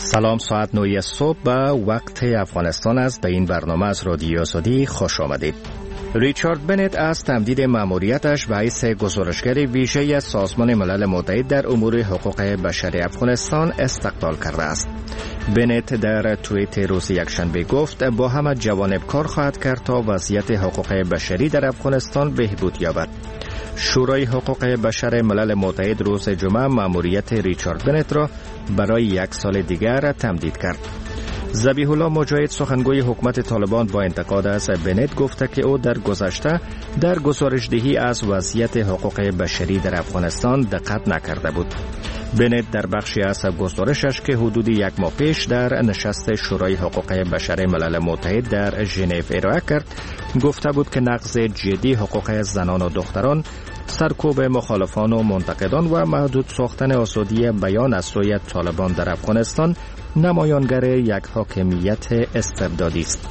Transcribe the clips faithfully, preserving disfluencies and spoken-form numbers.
سلام، ساعت نه صبح به وقت افغانستان است. به این برنامه از رادیو آزادی خوش آمدید. ریچارد بنت از تمدید مأموریتش به حیث گزارشگر ویژه سازمان ملل متحد در امور حقوق بشری افغانستان استقبال کرده است. بنت در توییت روز یکشنبه گفت با همه جوانب کار خواهد کرد تا وضعیت حقوق بشری در افغانستان بهبود یابد. شورای حقوق بشر ملل متحد روز جمعه مأموریت ریچارد بنت را برای یک سال دیگر تمدید کرد. ذبیح الله مجاهد، سخنگوی حکومت طالبان، با انتقاد از بنت گفته که او در گذشته در گزارش‌دهی از وضعیت حقوق بشری در افغانستان دقت نکرده بود. بنت در بخشی از گزارشش که حدود یک ماه پیش در نشست شورای حقوق بشر ملل متحد در ژنو ارائه کرد، گفته بود که نقض جدی حقوق زنان و دختران، سرکوب مخالفان و منتقدان و محدود ساختن آزادی بیان از سوی طالبان در افغانستان نمایانگر یک حاکمیت استبدادی است.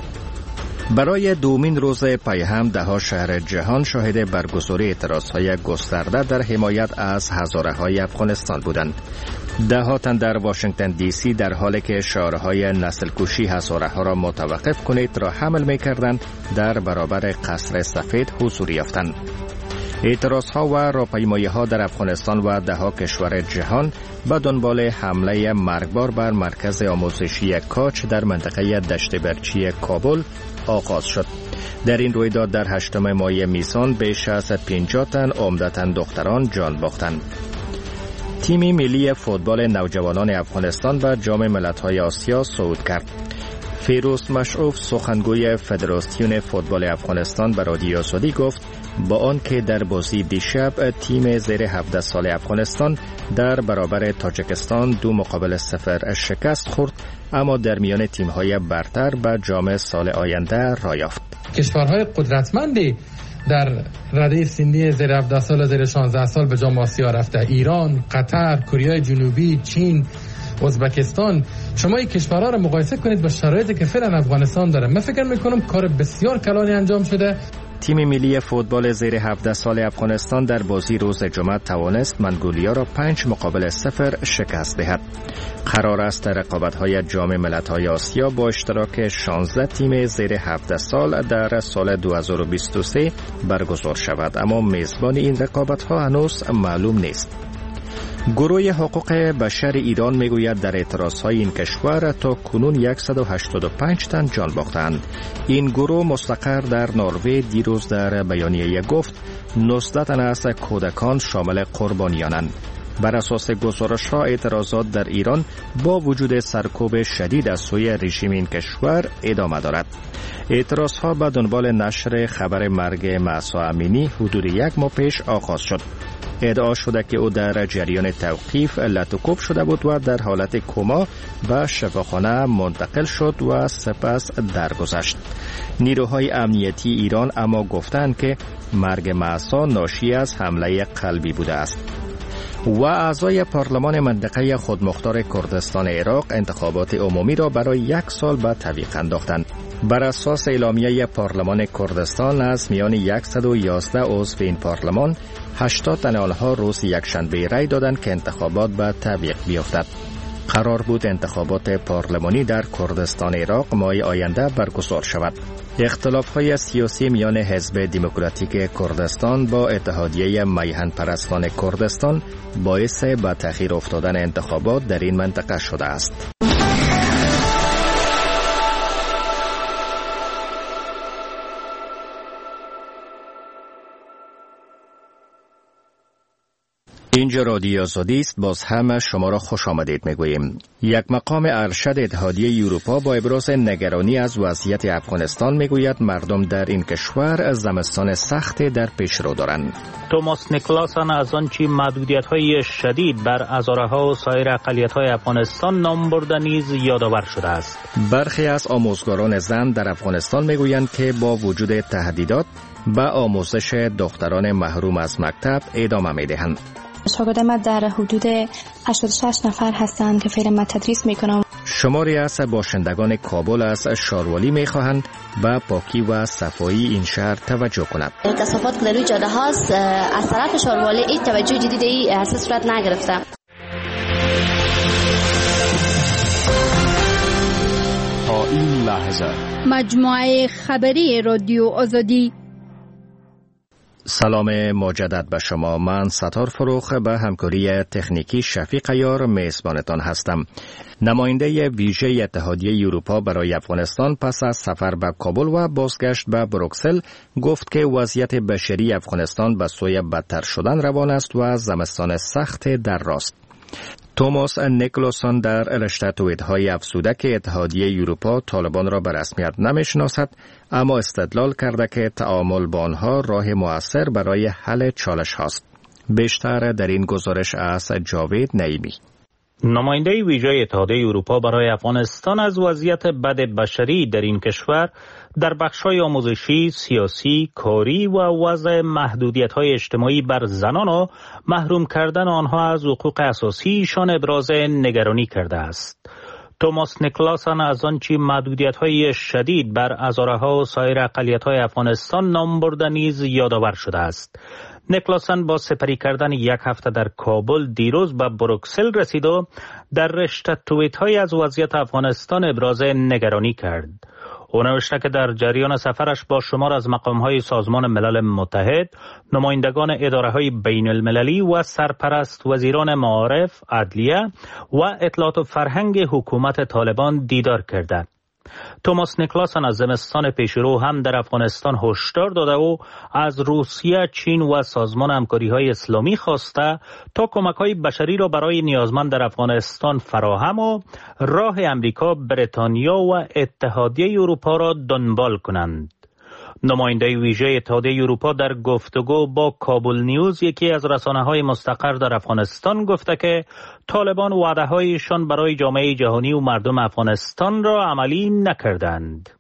برای دومین روز پی هم دهها شهر جهان شاهد برگزاری اعتراضهای گسترده در حمایت از هزاره های افغانستان بودند. دهها تن در واشنگتن دی سی در حالی که شعارهای نسل کشی هزاره ها را متوقف کنید را حمل می کردند در برابر قصر سفید حضور یافتند. اعتراض ها و راهپیمایی ها در افغانستان و دهها کشور جهان به دنبال حمله مرگبار بر مرکز آموزشی کاج در منطقه دشت برچی کابل آغاز شد. در این رویداد در هشتم ماه میسان بیش از پنجاه تن عمدتاً دختران جان باختند. تیم ملی فوتبال نوجوانان افغانستان به جام ملت‌های آسیا صعود کرد. فیروز مشعوف، سخنگوی فدراسیون فوتبال افغانستان، به رادیو آزادی گفت با آن که در بازی دیشب تیم زیر هفده سال افغانستان در برابر تاجیکستان دو مقابل صفر شکست خورد، اما در میان تیم‌های برتر به جام سال آینده راه یافت. کشورهای قدرتمندی در رده سنی زیر هفده سال زیر شانزده سال به جام آسیا رفته: ایران، قطر، کره جنوبی، چین، ازبکستان. شما این کشورها رو مقایسه کنید با شرایطی که فعلا افغانستان داره. من فکر می‌کنم کار بسیار کلانی انجام شده. تیم ملی فوتبال زیر هفده سال افغانستان در بازی روز جمعه توانست منگولیا را پنج مقابل صفر شکست دهد. قرار است رقابت‌های جام ملت‌های آسیا با اشتراک شانزده تیم زیر هفده سال در سال دو هزار و بیست و سه برگزار شود، اما میزبان این رقابت‌ها هنوز معلوم نیست. گروه حقوق بشر ایران میگوید در اعتراضهای این کشور تا کنون صد و هشتاد و پنج تن جان باختند. این گروه مستقر در نروژ دیروز در بیانیه گفت نوزده تن از کودکان شامل قربانیانند. بر اساس گزارش‌ها اعتراضات در ایران با وجود سرکوب شدید از سوی رژیم این کشور ادامه دارد. اعتراضها به دنبال نشر خبر مرگ مهسا امینی حدود یک ماه پیش آغاز شد. ادعا شده که او در جریان توقیف لطوکوب شده بود و در حالت کما به شفاخانه منتقل شد و سپس درگذشت. نیروهای امنیتی ایران اما گفتند که مرگ مهسا ناشی از حمله قلبی بوده است. و اعضای پارلمان منطقه خودمختار کردستان عراق انتخابات عمومی را برای یک سال به تعویق انداختند. بر اساس اعلامیه پارلمان کردستان از میان صد و یازده عضو این پارلمان، هشتاد تن آنها روز یکشنبه رای دادند که انتخابات به تعویق بیفتد. قرار بود انتخابات پارلمانی در کردستان عراق ماه آینده برگزار شود. اختلاف‌های سیاسی میان حزب دموکراتیک کردستان با اتحادیه میهن پرستان کردستان باعث به تأخیر افتادن انتخابات در این منطقه شده است. اینجا رادیو آزادی است. باز هم شما را خوش آمدید میگوییم. یک مقام ارشد اتحادیه اروپا با ابراز نگرانی از وضعیت افغانستان میگوید مردم در این کشور زمستان سختی در پیش رو دارند. توماس نیکلاسن از آنچه محدودیت‌های شدید بر هزاره‌ها و سایر اقلیت‌های افغانستان نام برده نیز یادآور شده است. برخی از آموزگاران زن در افغانستان میگویند که با وجود تهدیدات به آموزش دختران محروم از مکتب ادامه میدهند. شاگرد من در حدود هشتاد و شش نفر هستند که فعلا من تدریس میکنم. شماری از باشندگان کابل از شاروالی میخواهند به پاکی و صفایی این شهر توجه کند. کثافات که در روی جاده هاست از طرف شاروالی این توجه جدیدی از صورت نگرفته. این لحظه مجموعه خبری رادیو آزادی. سلام مجدد به شما. من ستار فروخ به همکاری تکنیکی شفیق یار میزبانتان هستم. نماینده ویژه اتحادیه اروپا برای افغانستان پس از سفر به کابل و بازگشت به بروکسل گفت که وضعیت بشری افغانستان به سوی بدتر شدن روان است و زمستان سخت در راست. توماس نیکلسون در رشته توییت‌های افزوده که اتحادیه اروپا طالبان را به رسمیت نمی‌شناسد، اما استدلال کرده که تعامل با آنها راه مؤثر برای حل چالش هاست. بیشتر در این گزارش از جاوید نعیمی. نماینده ویژه اتحادیه اروپا برای افغانستان از وضعیت بد بشری در این کشور در بخش‌های آموزشی، سیاسی، کاری و وضع محدودیت‌های اجتماعی بر زنان و محروم کردن آنها از حقوق اساسیشان ابراز نگرانی کرده است. توماس نیکلسون از آنچه محدودیت‌های شدید بر هزارها و سایر اقلیت‌های افغانستان نام برده نیز یادآور شده است. نیکلسون با سپری کردن یک هفته در کابل دیروز به بروکسل رسید و در رشته توییت‌های از وضعیت افغانستان ابراز نگرانی کرد. او نوشته که در جریان سفرش با شمار از مقام‌های سازمان ملل متحد، نمایندگان اداره‌های بین المللی و سرپرست وزیران معارف، عدلیه و اطلاعات و فرهنگ حکومت طالبان دیدار کرده. توماس نیکلسون از زمستان پیشرو هم در افغانستان هشدار داده و از روسیه، چین و سازمان همکاری‌های اسلامی خواسته تا کمک‌های بشری را برای نیازمند در افغانستان فراهم و راه امریکا، بریتانیا و اتحادیه اروپا را دنبال کنند. نماینده ویژه اتحادیه اروپا در گفتگو با کابل نیوز، یکی از رسانه‌های مستقر در افغانستان، گفته که طالبان وعده‌هایشان برای جامعه جهانی و مردم افغانستان را عملی نکردند.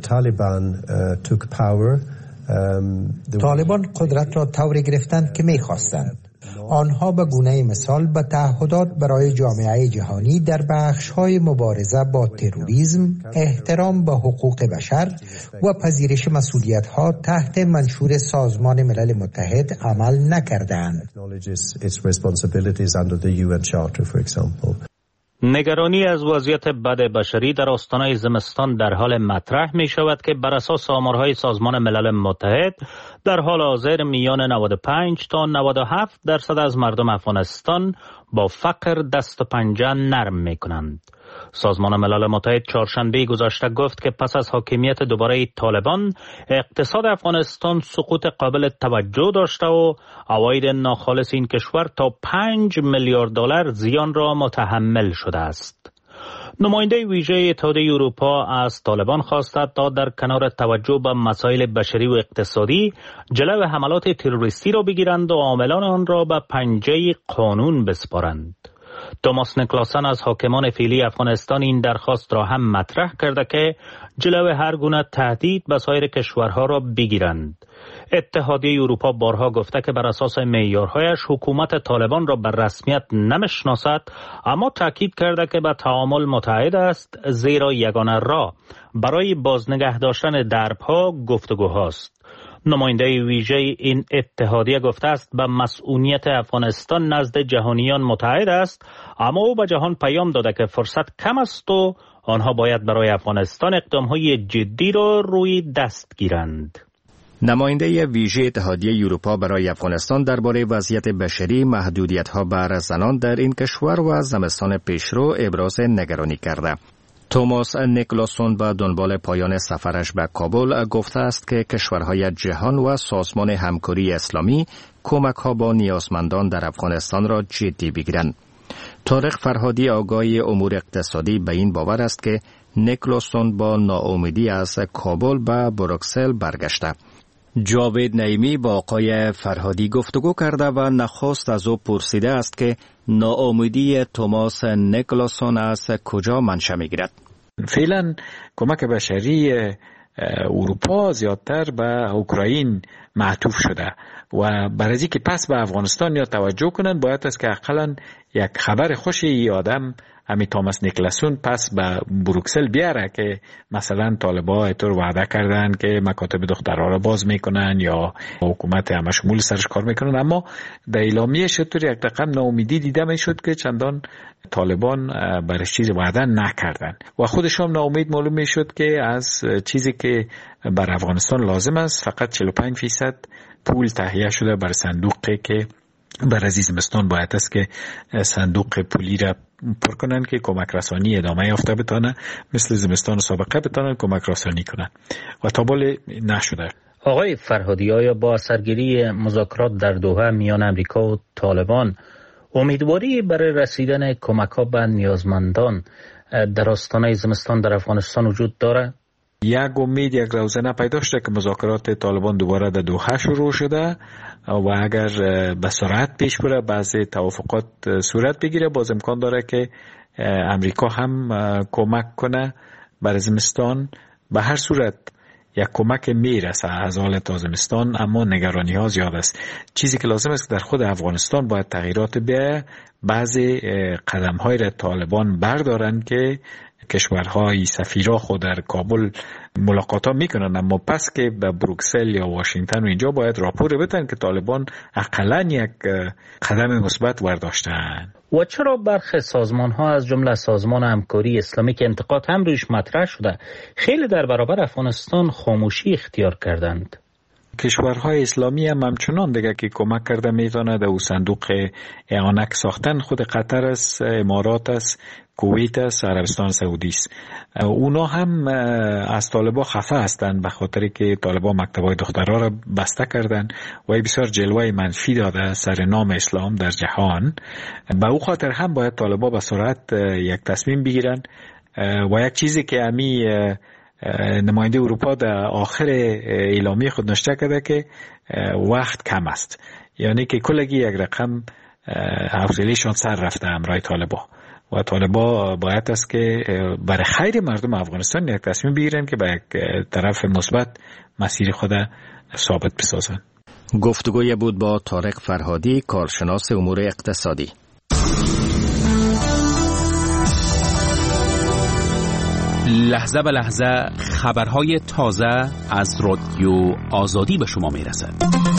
طالبان قدرت را طوری گرفتند که می‌خواستند. آنها به گونه مثال به تعهدات برای جامعه جهانی در بخش‌های مبارزه با تروریسم، احترام به حقوق بشر و پذیرش مسئولیت‌ها تحت منشور سازمان ملل متحد عمل نکردند. نگرانی از وضعیت بد بشری در آستانه زمستان در حال مطرح می شود که بر اساس آمارهای سازمان ملل متحد در حال حاضر میان نود و پنج تا نود و هفت درصد از مردم افغانستان با فقر دست و پنجه نرم می کنند. سازمان ملل متحد چهارشنبه گذشته گفت که پس از حاکمیت دوباره طالبان، اقتصاد افغانستان سقوط قابل توجه داشته و عواید ناخالص این کشور تا پنج میلیارد دلار زیان را متحمل شده است. نماینده ویژه اتحادیه اروپا از طالبان خواسته تا در کنار توجه به مسائل بشری و اقتصادی، جلو حملات تروریستی را بگیرند و عاملان آن را به پنجه قانون بسپارند. توماس نیکلسون از حاکمان فعلی افغانستان این درخواست را هم مطرح کرده که جلو هر گونه تهدید به سایر کشورها را بگیرند. اتحادیه اروپا بارها گفته که بر اساس معیارهایش حکومت طالبان را به رسمیت نمی‌شناسد، اما تاکید کرده که به تعامل متعهد است، زیرا یگانه راه برای بازنگه داشتن درب‌ها گفتگوهاست. نماینده ویژه این اتحادیه گفته است به مسئولیت افغانستان نزد جهانیان متعهد است، اما او به جهان پیام داده که فرصت کم است و آنها باید برای افغانستان اقدام‌های جدی را روی دست گیرند. نماینده ویژه اتحادیه اروپا برای افغانستان درباره وضعیت بشری، محدودیت‌ها بر زنان در این کشور و زمستان پیشرو ابراز نگرانی کرده. توماس نیکلسون به دنبال پایان سفرش به کابل گفته است که کشورهای جهان و سازمان همکاری اسلامی کمک‌ها با نیازمندان در افغانستان را جدی بگیرند. طارق فرهادی، آگاه امور اقتصادی، به این باور است که نیکلسون با ناامیدی از کابل به بروکسل برگشته. جاوید نعیمی با آقای فرهادی گفتگو کرده و نخست از او پرسیده است که ناامیدی توماس نیکلسون از کجا منشأ می‌گیرد. فعلا کمک بشری اروپا زیادتر به اوکراین معطوف شده و برای اینکه پس به افغانستان یا توجه کنند باید است که اقلا یک خبر خوشی ای آدم امی توماس نیکلسون پس به بروکسل بیاره که مثلا طالبان اینطور وعده کردن که مکاتب دخترها را باز میکنن یا حکومت همه شمول سرش کار میکنن، اما در اعلامیه شد یک رقم ناامیدی دیده میشد که چندان طالبان برای چیز وعده نکردن و خودش هم ناامید معلوم میشد که از چیزی که بر افغانستان لازم است فقط چهل و پنج درصد پول تهیه شده بر صندوقی که بر از زمستان باید است که صندوق پولی را پر کنن که کمک رسانی ادامه یافته بتانه، مثل زمستان سابقه بتانن کمک رسانی کنن و تا بال نشده. آقای فرهادی، آیا با سرگیری مذاکرات در دوحه میان امریکا و طالبان امیدواری برای رسیدن کمک ها به نیازمندان در آستانه زمستان در افغانستان وجود داره؟ یک امید یک روزنه پیدا شده که مذاکرات طالبان دوباره در دوحه شروع شده و اگر به سرعت پیش بره بعضی توافقات صورت بگیره، باز امکان داره که امریکا هم کمک کنه برای زمستان. به هر صورت یک کمک میرسه از حالت زمستان، اما نگرانی ها زیاد است. چیزی که لازم است در خود افغانستان باید تغییرات بیاید. بعضی قدم های را طالبان بردارن که کشورهای سفیرا خود در کابل ملاقات ها میکنن، اما پس که به بروکسل یا واشنگتن و اینجا باید راپور بدن که طالبان اقلاً یک قدم مثبت برداشتن. و چرا برخی سازمان ها از جمله سازمان همکاری اسلامی که انتقاد هم روش مطرح شده خیلی در برابر افغانستان خاموشی اختیار کردند؟ کشورهای اسلامی هم همچنان دیگه که کمک کرده میتونه در صندوق اعانت ساختن خود قطر است، امارات است، کویت است، عربستان سعودی است. اونا هم از طالبان خفه هستند به خاطر که طالبان مکتبای دخترها را بسته کردن و بسیار جلوه منفی داده سر نام اسلام در جهان. به او خاطر هم باید طالبان به سرعت یک تصمیم بگیرن و یک چیزی که امی نماینده اروپا در آخر اعلامیه خود نوشته کرده که وقت کم است، یعنی که کلگی یک رقم حوصله‌شان سر رفته امرای طالبان و طالبان باید است که برای خیر مردم افغانستان یک تصمیم بگیرن که به یک طرف مثبت مسیر خود ثابت بسازن. گفتگوی بود با طارق فرهادی، کارشناس امور اقتصادی. لحظه به لحظه خبرهای تازه از رادیو آزادی به شما میرسد.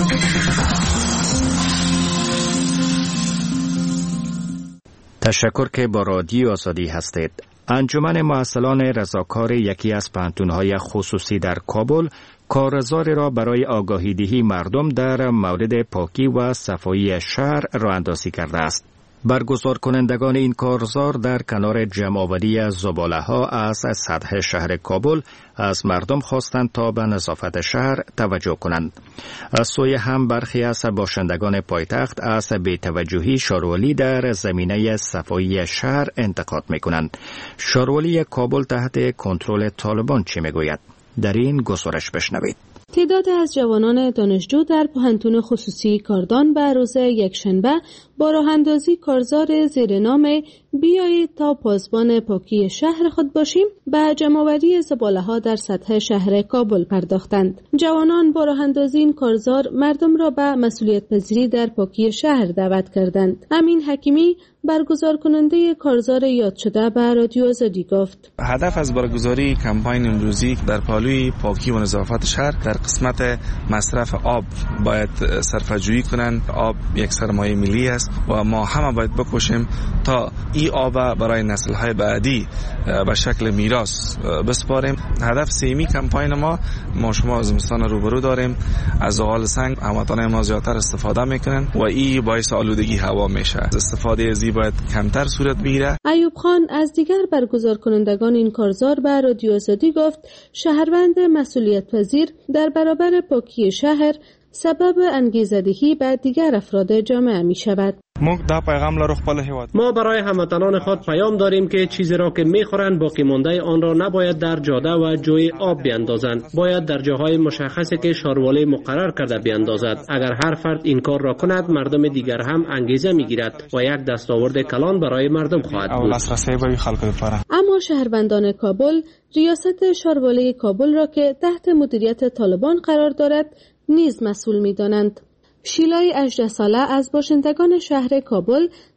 تشکر که با رادیو آزادی هستید. انجمن محصلان رضاکار یکی از پانتون‌های خصوصی در کابل کارزاری را برای آگاهی دهی مردم در مورد پاکی و صفایی شهر راه اندازی کرده است. برگزار کنندگان این کارزار در کنار جمع‌آوری زباله‌ها از سطح شهر کابل از مردم خواستند تا به نظافت شهر توجه کنند. از سوی هم برخی از باشندگان پایتخت از بی‌توجهی شاروالی در زمینه صفایی شهر انتقاد می‌کنند. شاروالی کابل تحت کنترل طالبان چی می‌گوید؟ در این گزارش بشنوید. تعداد از جوانان دانشجو در پوهنتون خصوصی کاردان به روز یکشنبه با راه‌اندازی کارزار زیر نام بیایید تا پاسبان پاکی شهر خود باشیم به جمع‌آوری زباله‌ها در سطح شهر کابل پرداختند. جوانان با راه‌اندازی این کارزار مردم را به مسئولیت پذیری در پاکی شهر دعوت کردند. امین حکیمی برگزار کننده کارزار یاد شده به رادیو آزادی گفت: هدف از برگزاری کمپاین امروزی در پالوی پاکی و نظافت شهر در قسمت مصرف آب باید صرفه‌جویی کنند. آب یک سرمایه ملی است و ما همه باید بکوشیم تا این آب برای نسل‌های بعدی به شکل میراث بسپاریم. هدف سیمی کمپاین ما ما شما از زمستان روبرو داریم، از زغال سنگ هموطنان ما زیادتر استفاده میکنن و این باعث آلودگی هوا میشه. استفاده از این باید کمتر صورت بگیره. ایوب خان از دیگر برگزار کنندگان این کارزار به رادیو آزادی گفت شهروند مسئولیت پذیر در برابر پاکی شهر سبب انگیزه‌دهی به دیگر افراد جامعه می شود. ما برای هموطنان خود پیام داریم که چیزی را که میخورند باقی مانده آن را نباید در جاده و جوی آب بیاندازند. باید در جاهای مشخصی که شاروالی مقرر کرده بیاندازد. اگر هر فرد این کار را کند مردم دیگر هم انگیزه میگیرد و یک دستاورد کلان برای مردم خواهد بود. اما شهروندان کابل ریاست شاروالی کابل را که تحت مدیریت طالبان قرار دارد نیز مسئول می‌دانند. شیلای هجده ساله از باشندگان شهر کابل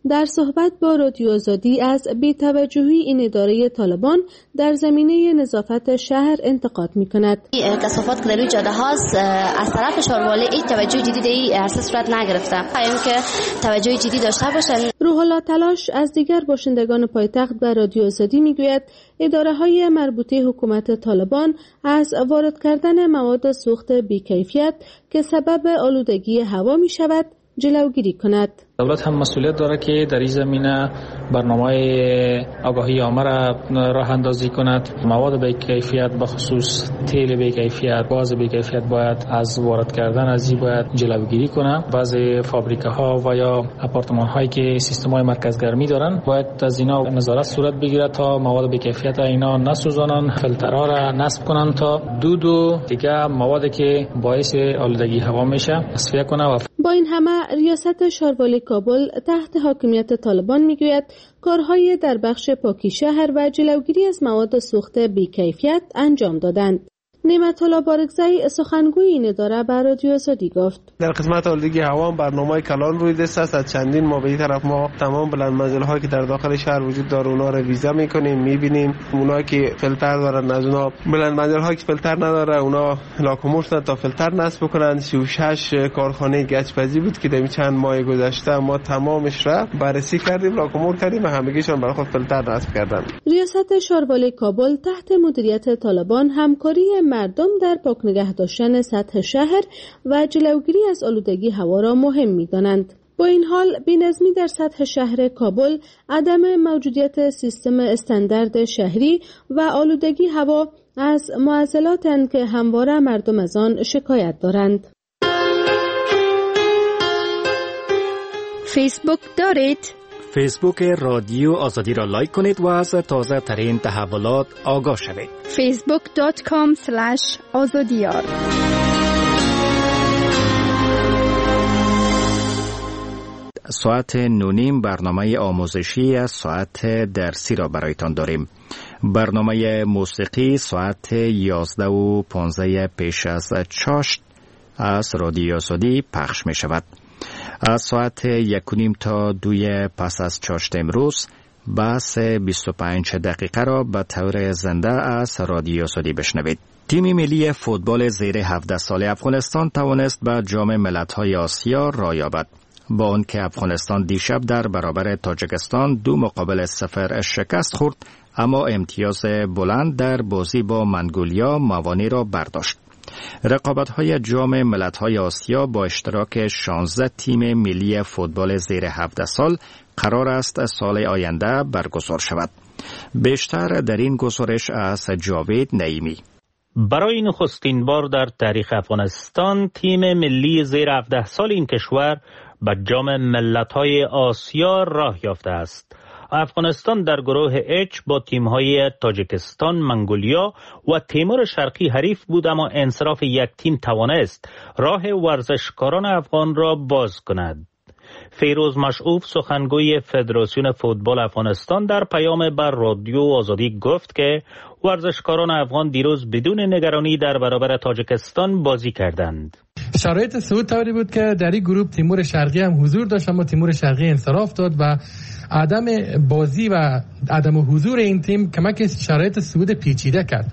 در صحبت با رادیو آزادی از بی‌توجهی این اداره طالبان در زمینه نظافت شهر انتقاد می‌کند. کثافات که در روی جاده هاست از طرف شاروالی این توجه جدید این عرصه صورت نگرفته. خواهیم که توجه جدی داشته باشند. روح الله تلاش از دیگر باشندگان پایتخت به رادیو آزادی میگوید اداره‌های مربوطه حکومت طالبان از وارد کردن مواد سوخت بی‌کیفیت که سبب آلودگی هوا می‌شود جلوگیری کند. دولت هم مسئولیت داره که در این زمینه برنامه آگاهی عامه را راه اندازی کند. مواد به کیفیت به خصوص تیل به کیفیت، گاز به کیفیت باید از وارد کردن از این باید جلوگیری کنه. بعضی فابریکه ها و یا آپارتمان هایی که سیستم های مرکزگرمی دارن باید از اینا نظارت صورت بگیره تا مواد به کیفیت اینا نسوزانن، فیلترها را نصب کنن تا دود و دیگه موادی که باعث آلودگی هوا میشه تصفیه کنه. با این همه ریاست شاروالی کابل تحت حاکمیت طالبان میگوید کارهای در بخش پاکی شهر و جلوگیری از مواد سوخت بی‌کیفیت انجام دادند. نعمت الله بارگزئی سخنگوی این اداره به رادیو آزادی گفت در قسمت آلودگی هوا برنامه کلان روی دست است. از چندین ماه به این طرف ما تمام بلند منزل‌هایی که در داخل شهر وجود داره اونا رو ویزا می‌کنیم، می‌بینیم. اونایی که فیلتر دارن از اونا، بلند منزل‌هایی که فیلتر نداره اونا لاکوموش تا فیلتر نصب کنن. سی و شش کارخانه گچ‌پزی بود که در چند ماه گذشته ما تمامش را بررسی کردیم، لاکومور کردیم و همگیشون برای خود فیلتر نصب کردن. ریاست شاروالی کابل تحت مدیریت طالبان همکاری مردم در پاک نگه داشتن سطح شهر و جلوگیری از آلودگی هوا را مهم می‌دانند. با این حال بی‌نظمی در سطح شهر کابل، عدم موجودیت سیستم استاندارد شهری و آلودگی هوا از معضلاتند که همواره مردم از آن شکایت دارند. فیسبوک دارید؟ فیسبوک رادیو آزادی را لایک کنید و از تازه ترین تحولات آگاه شوید. فیسبوک دات کام اسلش آزادیار. ساعت نونیم برنامه آموزشی از ساعت درسی را برایتان داریم. برنامه موسیقی ساعت یازده و پانزده پیش از چاشت از رادیو آزادی پخش می شود. از ساعت یک و نیم تا دوی پس از چاشت امروز بحث بیست و پنج دقیقه را به طور زنده از رادیو آزادی بشنوید. تیم ملی فوتبال زیر هفده سال افغانستان توانست به جام ملت‌های آسیا راه یابد. با آنکه افغانستان دیشب در برابر تاجیکستان دو مقابل صفر شکست خورد، اما امتیاز بلند در بازی با منگولیا موانع را برداشت. رقابت‌های جام ملت‌های آسیا با اشتراک شانزده تیم ملی فوتبال زیر هفده سال قرار است سال آینده برگزار شود. بیشتر در این گزارش از جاوید نعیمی. برای نخستین بار در تاریخ افغانستان تیم ملی زیر هفده سال این کشور به جام ملت‌های آسیا راه یافته است. افغانستان در گروه اچ با تیم‌های تاجیکستان، منگولیا و تیمور شرقی حریف بود، اما انصراف یک تیم توانست راه ورزشکاران افغان را باز کند. فیروز مشعوف سخنگوی فدراسیون فوتبال افغانستان در پیام بر رادیو آزادی گفت که ورزشکاران افغان دیروز بدون نگرانی در برابر تاجیکستان بازی کردند. شرایط صعود طوری بود که در این گروه تیمور شرقی هم حضور داشت، اما تیمور شرقی انصراف داد و عدم بازی و عدم حضور این تیم کمک شرایط صعود پیچیده کرد.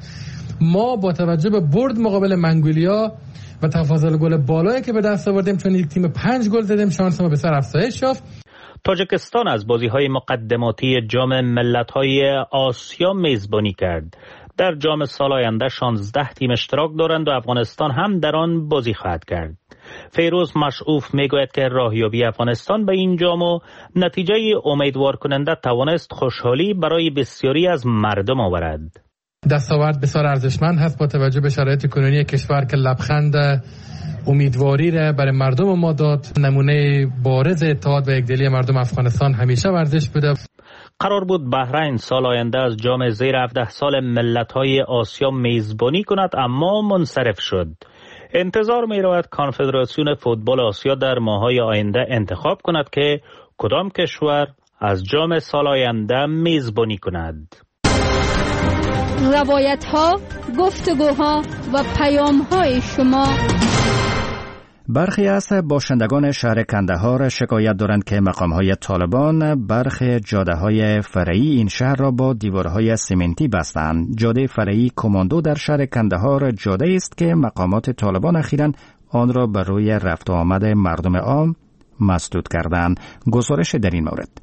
ما با توجه به برد مقابل منگولیا و تفاضل گل بالایی که به دست آوردیم، چون یک تیم پنج گل زدیم، شانس ما بسیار افزایش یافت. تاجیکستان از بازی‌های مقدماتی جام ملت‌های آسیا میزبانی کرد. در جام سال آینده شانزده تیم اشتراک دارند و افغانستان هم در آن بازی خواهد کرد. فیروز مشعوف میگوید که راهیابی افغانستان به این جام و نتیجه امیدوار کننده توانست خوشحالی برای بسیاری از مردم آورد. دستاورد بسیار ارزشمند هست با توجه به شرایط کنونی کشور که لبخند امیدواری را برای مردم ما داد. نمونه بارز اتحاد و یکدلی مردم افغانستان همیشه ورزش بوده. قرار بود بحرین سال آینده از جام زیر هفده سال ملت‌های آسیا میزبانی کند، اما منصرف شد. انتظار می رود کنفدراسیون فوتبال آسیا در ماه‌های آینده انتخاب کند که کدام کشور از جام سال آینده میزبانی کند. روایت ها، گفتگوها و پیام های شما. برخی از باشندگان شهر کندهار شکایت دارند که مقام‌های طالبان برخی جاده‌های فرعی این شهر را با دیوارهای سمنتی بستند. جاده فرعی کماندو در شهر کندهار جاده است که مقامات طالبان اخیراً آن را بر روی رفت و آمد مردم عام مسدود کردند. گزارش در این مورد.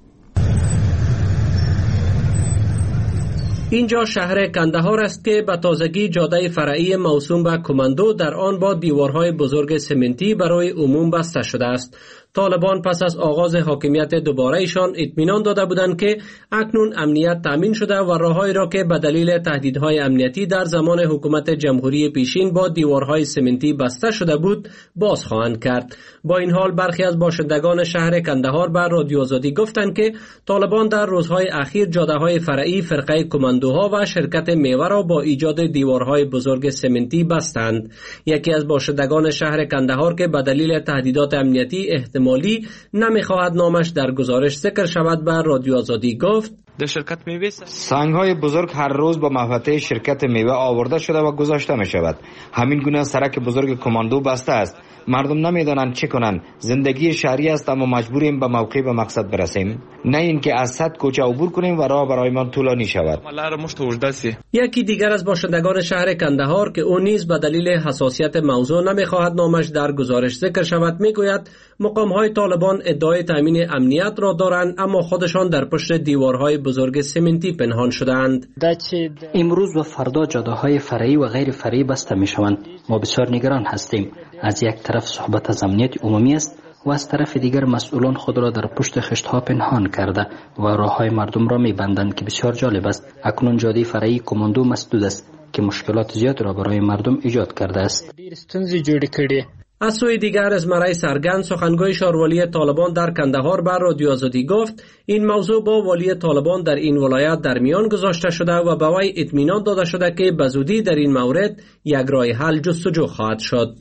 اینجا شهر کندهار است که به تازگی جاده فرعی موسوم به کماندو در آن با دیوارهای بزرگ سمنتی برای عموم بسته شده است. طالبان پس از آغاز حاکمیت دوباره ایشان اطمینان داده بودند که اکنون امنیت تامین شده و راههایی را که به دلیل تهدیدهای امنیتی در زمان حکومت جمهوری پیشین با دیوارهای سمنتی بسته شده بود باز خواهند کرد. با این حال برخی از باشندگان شهر کندهار به رادیو آزادی گفتند که طالبان در روزهای اخیر جاده‌های فرعی فرقه کماندوها و شرکت میوه را با ایجاد دیوارهای بزرگ سمنتی بستند. یکی از باشندگان شهر کندهار که به دلیل تهدیدات امنیتی احتمال مالی نمیخواهد نامش در گزارش ذکر شود به رادیو آزادی گفت: در شرکت میوه سنگ‌های بزرگ هر روز با محوطه شرکت میوه آورده شده و گذاشته می شود. همین گونه سرک بزرگ کماندو بسته است. مردم نمیدانند چه کنند. زندگی شهری است اما مجبوریم به موقع به مقصد برسیم، نه اینکه از صد کوچه عبور کنیم و راه برایمان طولانی شود. یکی دیگر از باشندگان شهر کندهار که او نیز به دلیل حساسیت موضوع نمیخواهد نامش در گزارش ذکر شود میگوید مقام‌های طالبان ادعای تامین امنیت را دارند اما خودشان در پشت دیوارهای بزرگ سمنتی پنهان شدند. امروز و فردا جاده‌های فرعی و غیر فرعی بسته می‌شوند. ما بسیار نگران هستیم. از یک طرف صحبت از امنیت عمومی است و از طرف دیگر مسئولان خود را در پشت خشت‌ها پنهان کرده و راه‌های مردم را می‌بندند که بسیار جالب است. اکنون جاده فرعی کماندو مسدود است که مشکلات زیاد را برای مردم ایجاد کرده است. از سوی دیگر ازمرای سرگند سخنگوی شاروالی طالبان در کندهار بر رادیو آزادی گفت این موضوع با والی طالبان در این ولایت در میان گذاشته شده و به وی اطمینان داده شده که به زودی در این مورد یک راه حل جستجو خواهد شد.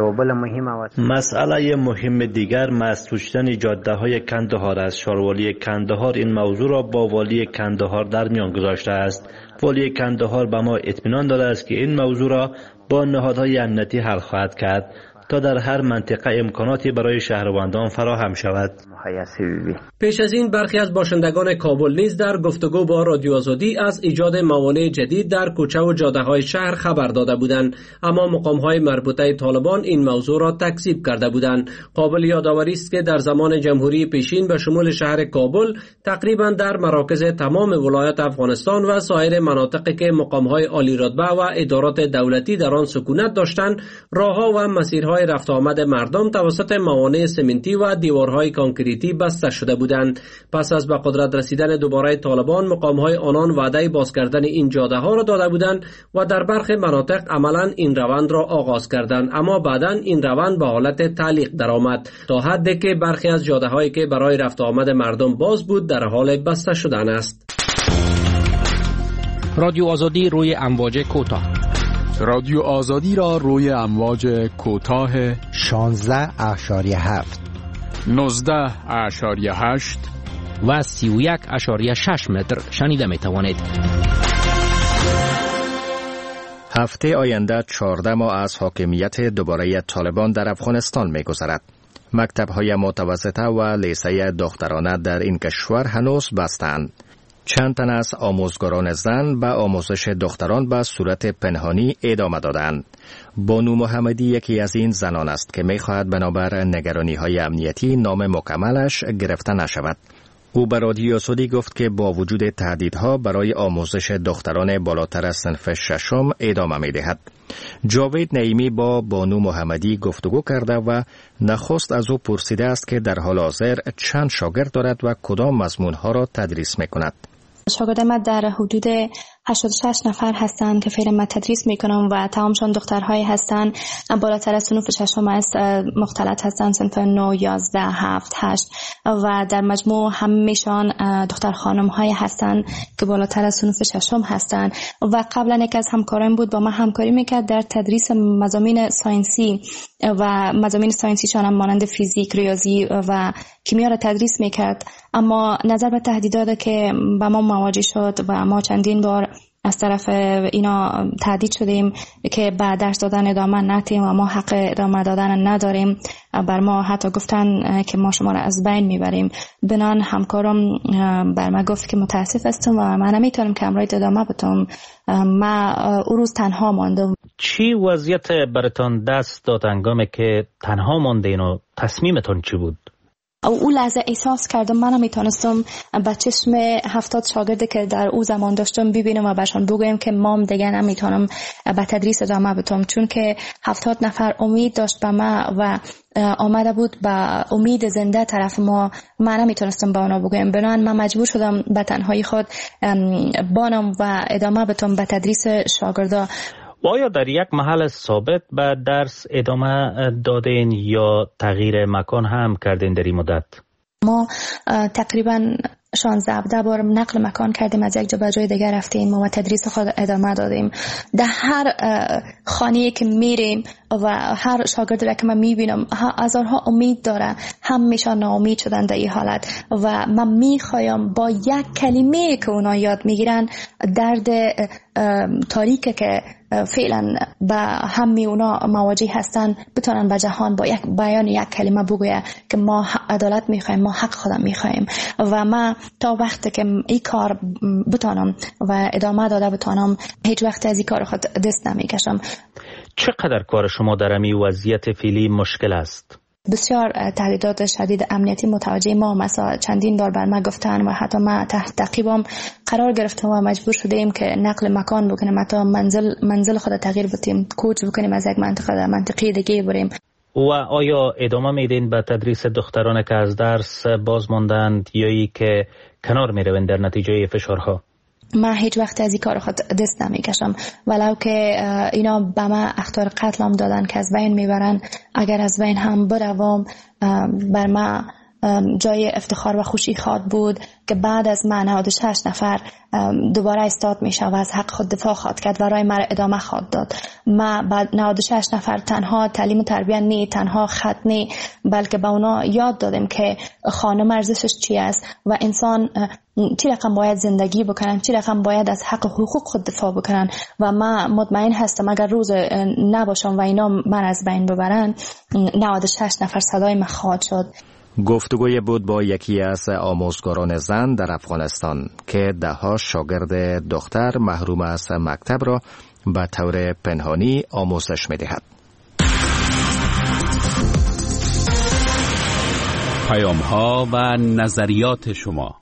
مسئله مهم دیگر مسدود شدن جاده های کندهار است. شاروالی کندهار این موضوع را با والی کندهار در میان گذاشته است. والی کندهار به ما اطمینان داده است که این موضوع را با نهادهای امنیتی حل خواهد کرد تا در هر منطقه امکاناتی برای شهروندان فراهم شود. پیش از این برخی از باشندگان کابل نیز در گفتگو با رادیو آزادی از ایجاد موانع جدید در کوچه و جاده‌های شهر خبر داده بودند، اما مقام‌های مربوطه طالبان این موضوع را تکذیب کرده بودند. قابل یادآوری است که در زمان جمهوری پیشین به شمول شهر کابل تقریبا در مراکز تمام ولایات افغانستان و سایر مناطقی که مقام‌های عالی رتبه و ادارات دولتی در آن سکونت داشتند، راه‌ها و مسیرهای رفت آمد مردم توسط موانع سمنتی و دیوارهای کانکریتی بسته شده بودند. پس از به قدرت رسیدن دوباره طالبان، مقام‌های آنان وعده باز کردن این جاده‌ها را داده بودند و در برخی مناطق عملاً این روند را آغاز کردند، اما بعداً این روند به حالت تعلیق درآمد تا حدی که برخی از جاده‌هایی که برای رفت آمد مردم باز بود در حال بسته شدن است. رادیو آزادی روی امواج کوتاه. رادیو آزادی را روی امواج کوتاه شانزده اشاریه هفت، نوزده اشاریه هشت و سی و یک اشاریه شش متر شنیده می توانید. هفته آینده چهارده ماه از حاکمیت دوباره طالبان در افغانستان می گذرد. مکتب‌های متوسطه و لیسه دخترانه در این کشور هنوز بستند. چند تن از آموزگاران زن به آموزش دختران به صورت پنهانی ادامه دادند. بانو محمدی یکی از این زنان است که می‌خواهد بنابر نگرانی‌های امنیتی نام مکملش گرفته نشود. او به رادیو آزادی گفت که با وجود تهدیدها برای آموزش دختران بالاتر از صنف ششم ادامه می‌دهد. جاوید نعیمی با بانو محمدی گفتگو کرده و نخست از او پرسیده است که در حال حاضر چند شاگرد دارد و کدام مضمون‌ها را تدریس می‌کند. شاگرد من در حدود هشتاد و شش نفر هستند که فعلا من تدریس میکنم و تمامشان دخترهای هستند بالاتر از صنف ششم است، مختلط هستند، صنف نه، یازده، هفت، هشت و در مجموع همیشان دختر خانم های هستند که بالاتر از صنف ششم هستند. و قبلا یک از همکاران بود با من همکاری میکرد در تدریس مضامین ساینسی و مضامین ساینسیشان هم مانند فیزیک، ریاضی و کیمیا را تدریس میکرد، اما نظر به تهدیداتی که با ما مواجه شد و ما چندین بار از طرف اینا تهدید شدیم که به درس دادن ادامه ندیم و ما حق ادامه دادن نداریم. بر ما حتی گفتن که ما شما را از بین میبریم. بنان همکارم بر ما گفت که متاسف هستم و من نمیتونم که امروز ادامه بدم. ما او روز تنها ماندم. چی وضعیت براتون دست داد هنگامی که تنها ماندین و تصمیمتون چی بود؟ او لحظه احساس کردم من نمیتونستم با چشم هفتاد شاگردی که در او زمان داشتم ببینم و برشان بگویم که مام دیگه نمیتونم با تدریس ادامه بدم، چون که هفتاد نفر امید داشت به ما و آمده بود با امید زنده طرف ما. من نمیتونستم با اونا بگویم. بنابراین من مجبور شدم به تنهایی خود بانم و ادامه بدم به تدریس شاگردا. آیا در یک محل ثابت به درس ادامه دادین یا تغییر مکان هم کردین در این مدت؟ ما تقریبا شانزده هفده بار نقل مکان کردیم، از یک جا به جای دیگر رفتیم و تدریس خود ادامه دادیم. در هر خانه‌ای که میریم و هر شاگردی را که من میبینم هزارها امید داره، همیشه ناامید شدن در این حالت و من میخوایم با یک کلمه که اونا یاد میگیرن درد تاریکی که فعلا به همه اونا مواجه هستن بتونن به جهان با یک بیان یک کلمه بگویه که ما عدالت میخوایم، ما حق خودم میخوایم. و ما تا وقتی که این کار بتونم و ادامه داده بتونم هیچ وقت از این کار خود دست نمیکشم. چقدر کار شما در این وضعیت فعلی مشکل است؟ بسیار تهدیدات شدید امنیتی متوجه ما مثلا چندین بار بر ما گفتن و حتی ما تحت تعقیبم قرار گرفتم و مجبور شدیم که نقل مکان بکنیم، حتی منزل منزل خود تغییر بدیم، کوچ بکنیم، از یک منطقه در منطقه دیگه بریم. و آیا ادامه میدین به تدریس دختران که از درس باز ماندند یا ای که کنار میروند در نتیجه فشارها؟ من هیچ وقت از این کار خود دست نمیکشم، ولو که اینا به من اخطار قتلم دادن که از بین میبرن. اگر از بین هم بروم بر من جای افتخار و خوشی خواد بود که بعد از من نود و شش نفر دوباره استاد میشه و از حق خود دفاع خواد کرد و رای مرا ادامه خواد داد. ما بعد نود و شش نفر تنها تعلیم و تربیت نی، تنها خط نی، بلکه به اونا یاد دادیم که خانم ارزشش چی است و انسان چی رقم باید زندگی بکنن، چی رقم باید از حق و حقوق خود دفاع بکنن. و من مطمئن هستم اگر روز نباشم و اینا من از بین ببرن نود و شش نفر صدای من خواهد شد. گفتگوی بود با یکی از آموزگاران زن در افغانستان که دهها شاگرد دختر محروم از مکتب را به طور پنهانی آموزش می‌دهد. پیام‌ها و نظریات شما.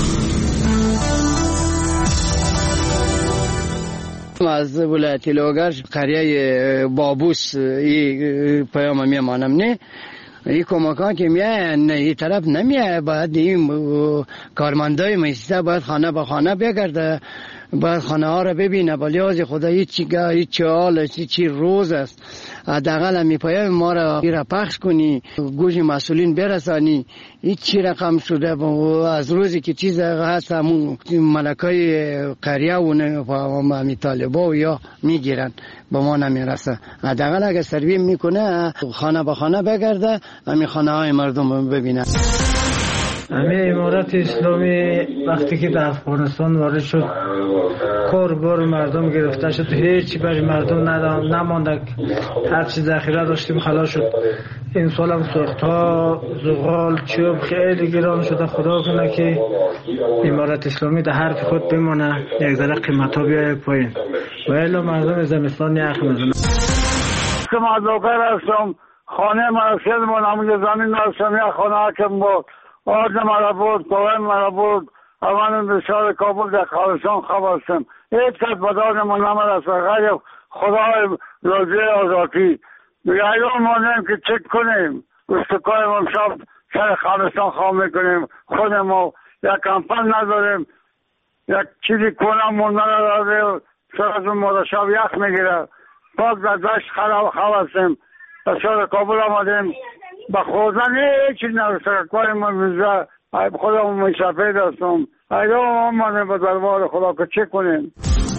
از ولایت لوگر قریه بابوس این پیام میمانم. نه این کمکان که میایه این طرف نمیایه، باید این کارمندای مؤسسه باید خانه به خانه بگرده، باید خانه ها رو ببینه، با لیاز خدا هیچ چی حال است، چی روز است. حداقل همی پیام ما را را پخش کنی، گوش مسئولین برسانی. هیچ چی رقم شده از روزی که چیز هست همون ملکای قریه و همی طالبا و یا میگیرن با ما نمیرسه. حداقل اگه سروی میکنه خانه به خانه بگرده، همی خانه های مردم ببینه. همه امارت اسلامی وقتی که در افغانستان وارد شد کار بار مردم گرفته شد، هیچی برای مردم نمانده، هر چی ذخیره داشتیم خلاص شد. این سال هم سوخت‌ها، زغال، چوب خیلی گران شده. خدا کنه که امارت اسلامی در حرف خود بمانه، یک ذره قیمت‌ها بیاید پایین و الا مردم زمستان یخ میزنه. که مذاکر هستم، خانه مرسل من همونجا زمین نرسم، یک خانه حکم بود، آرد مرا بود، کوهن مرا بود. اولا به شهر کابل در خالصان خواب هستم. هیچ کس بدان من نمرسه غیر خدای راجع آزادی. دیگه ایران مانیم که چک کنیم، استکای ما شب شهر خالصان خواب میکنیم، خودم ما یک کمپن نداریم، یک چیزی کنم من نداره، سر از اون ماده شب یخ میگیره. پاک در دشت خراب خواب هستیم، در شهر کابل آمدیم، با خوزن هیچی نرسه کاری ما میزه. خدا ما شفید هستم، ایران مانیم به دربار خدا که چک کنیم.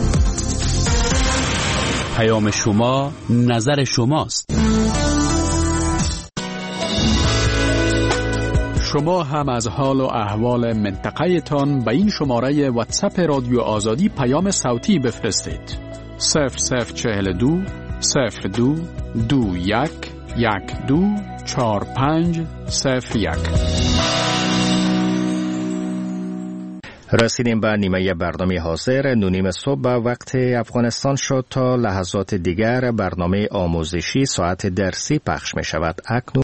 پیام شما نظر شماست. شما هم از حال و احوال منطقه تان به این شماره واتساپ رادیو آزادی پیام صوتی بفرستید. صفر صفر چهل دو صفر دو دو یک یک دو چهار پنج صفر یک. رسیدیم به نیمه برنامه حاضر. نونیم صبح به وقت افغانستان شد. تا لحظات دیگر برنامه آموزشی ساعت درسی پخش می شود. اکنون